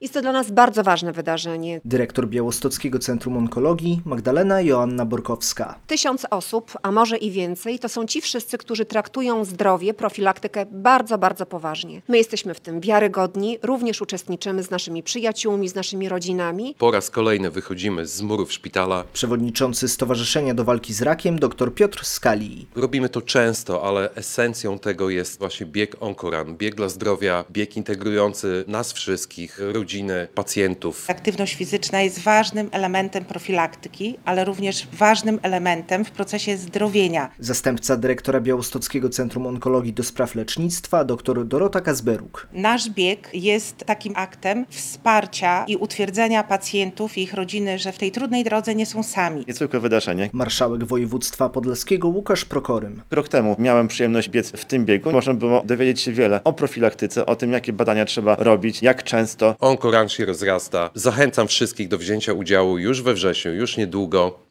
Jest to dla nas bardzo ważne wydarzenie. Dyrektor Białostockiego Centrum Onkologii Magdalena Joanna Borkowska. 1000 osób, a może i więcej, to są ci wszyscy, którzy traktują zdrowie, profilaktykę bardzo, bardzo poważnie. My jesteśmy w tym wiarygodni, również uczestniczymy z naszymi przyjaciółmi, z naszymi rodzinami. Po raz kolejny wychodzimy z murów szpitala. Przewodniczący Stowarzyszenia do Walki z Rakiem dr Piotr Skali. Robimy to często, ale esencją tego jest właśnie bieg Onkorun, bieg dla zdrowia, bieg integrujący nas wszystkich, rodziny, pacjentów. Aktywność fizyczna jest ważnym elementem profilaktyki, ale również ważnym elementem w procesie zdrowienia. Zastępca dyrektora Białostockiego Centrum Onkologii do Spraw Lecznictwa dr Dorota Kazberuk. Nasz bieg jest takim aktem wsparcia i utwierdzenia pacjentów i ich rodziny, że w tej trudnej drodze nie są sami. Niezwykłe wydarzenie. Marszałek województwa podlaskiego Łukasz Prokorym. Rok temu miałem przyjemność biec w tym biegu. Można było dowiedzieć się wiele o profilaktyce, o tym, jakie badania trzeba robić, jak często. Onkorun się rozrasta. Zachęcam wszystkich do wzięcia udziału już we wrześniu, już niedługo.